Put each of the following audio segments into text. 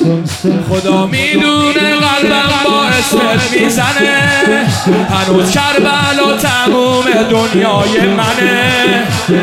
خدا میدونه قلبم با اسمت میزنه، هنوز کربلا تموم دنیای منه.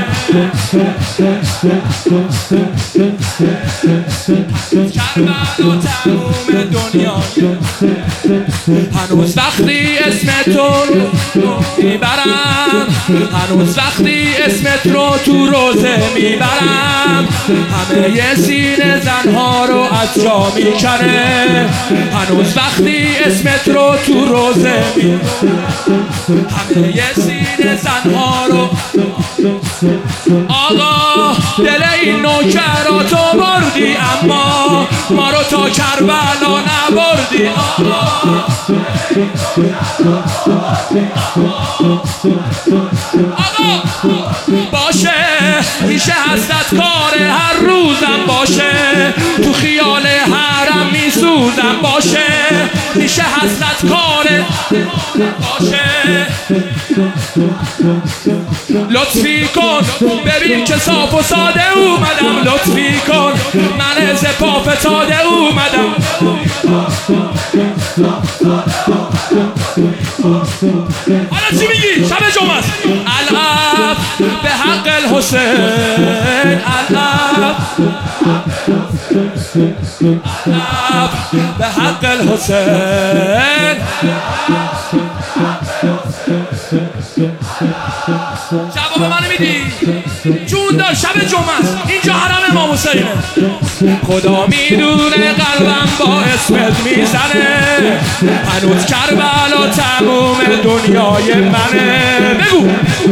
کربلا تموم دنیای، هنوز وقتی اسمت رو میبرم، هنوز وقتی اسمت رو تو روزه میبرم، همه سینه زنها رو از جا میکنه. هنوز وقتی اسمت رو تو روزه میبرم، همه سینه زنها رو. آقا دل این نوکراتو بردی، اما ما رو تا کربلا نبردی. آقا باشه میشه حسرت کار هر روزم باشه، تو خیال حرم میسوزم باشه، میشه حسرت کار باشه. لطفی کن ببین که صاف و ساده اومدم، لطفی کن من ز پا فتاده اومدم. حالا چی میگی؟ شب جمعه است. العب به حق الحسین، العب به حق الحسین. جواب منو میدی؟ جون دار شب جمعه است، اینجا حرم امام حسینه. خدا میدونه قلبم با اسمت میزنه، هنوز کربلا تموم دنیای منه. بگو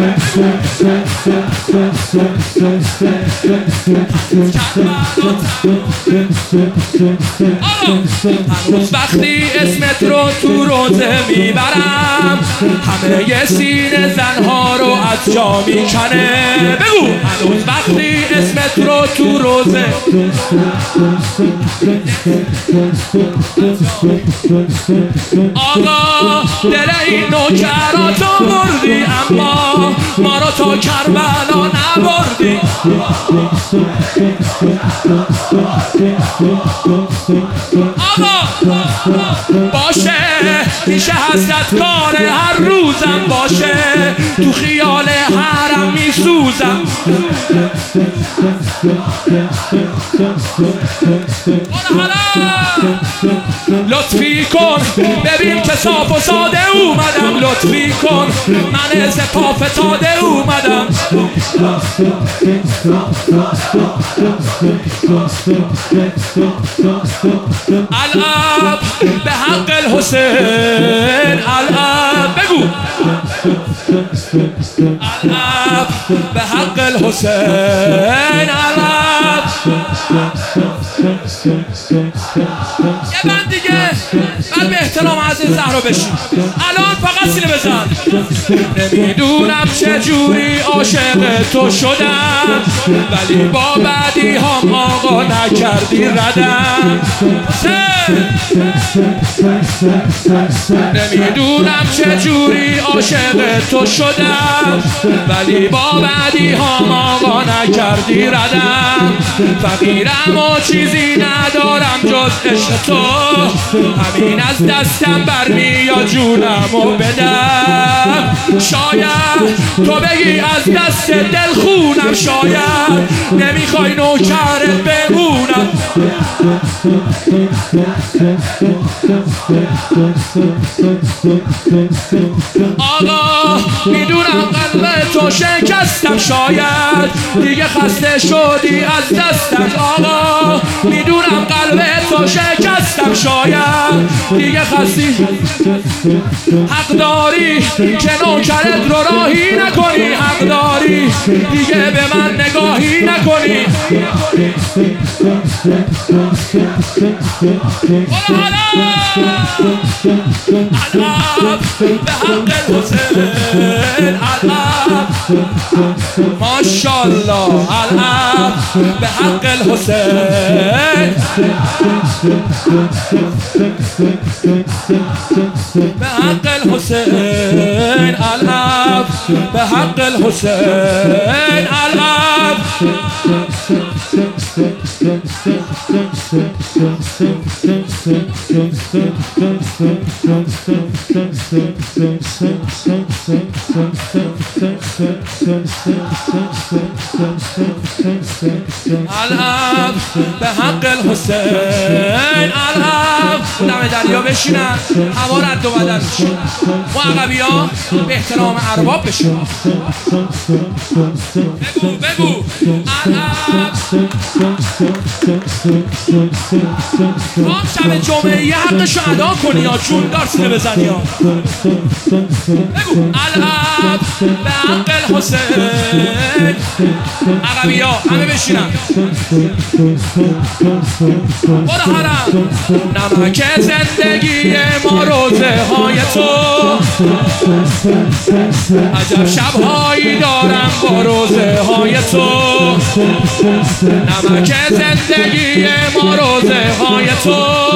هنوز وقتی اسمت رو تو روزه میبرم، همه سینه زنها رو از جا میکنه. بگو هنوز وقتی اسمت رو تو روزه. آقا دل این نوکراتو بردی، اما ما رو تا کربلا نبردی. آقا باشه میشه حسرت کار هر روزم باشه، تو خیال حرم میسوزم. لطفی کن ببین که صاف و ساده اومدم، لطفی کن من ز پا فتاده اومدم. العب به حق الحسین، العب. بگو العب به حق الحسین، العب. یه بند دیگه بعد به احترام حضرت زهرا بشین. الان فقط سینه بزن. نمیدونم چجوری عاشق تو شدم، ولی با بعدی هم آقا نکردی ردم. نمیدونم چجوری عاشق تو شدم، ولی با بعدی هم آقا نکردی ردم. فقیرم و چیزی ندارم جز عشق تو، همین از دستم برمیاد جونمو بدم. شاید تو بگی از دست دل خونم، شاید نمیخوای نوکرت بمونم. آقا میدونم قلب تو شکستم، شاید دیگه خسته شدی از دستم. آقا میدونم قلب تو شکستم، شاید دیگه خستی. حق داری که نوکرت رو راهی نکنی، حق داری دیگه به من نگاهی نکنی. العب به حق الحسین، العب ماشاءالله. العب به حق الحسین. به حق الحسین العب، به حق الحسین العب. العب به حق الحسین العب. دم دریا بشینن، هوا رد و بدل میشه. ما عقبی ها به احترام ارباب بشین. بگو بگو العب. ما شب جمعه یه حقشو ادا کنی یا جون دارسینه بزنی ها. بگو العب به حق الحسین. عقبی ها همه بشینن. برو حرم. نمک زندگی ما روزه های تو، عجب شبهایی دارم با روزه های تو. نمک زندگی ما روزه های تو،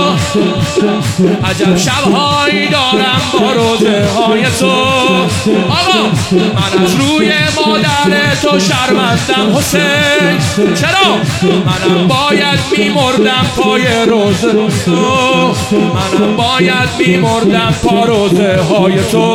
عجب شبهایی دارم با روزه های تو. آقا من از روی مادر تو شرمندم حسین، چرا؟ منم باید میمردم پای روزه تو، منم باید میمردم پا روزه های تو.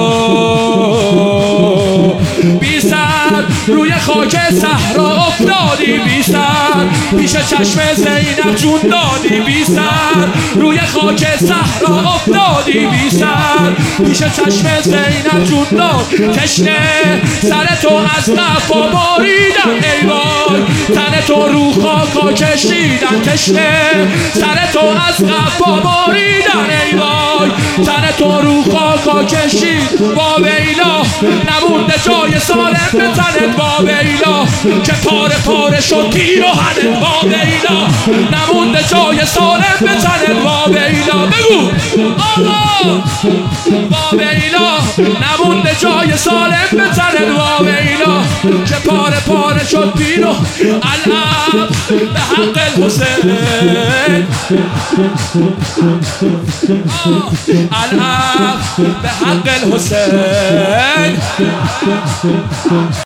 بی سر روی خاک صحرا افتادی، بی سر پیش چشم زینب جون دادی، بی سر روی خاک صحرا افتادی، بی سر پیش چشم زینب جون داد. تشنه سر تو از قفا باریدن ای وای، تن تو رو خاکا کشیدن. تشنه سر تو از قفا باریدن ای وای، تن تو رو خاکا کشید. با ویلا نمونده جای سالم به تنت، با ویلا که پاره پاره شد پیراهنت. با ویلا نمونده جای سالم به تنت، با ویلا. بگو آقا با ویلا نمونده جای سالم به تنت، با ویلا که پاره پاره شد پیراهن. العب به حق الحسین، العب به حق الحسین.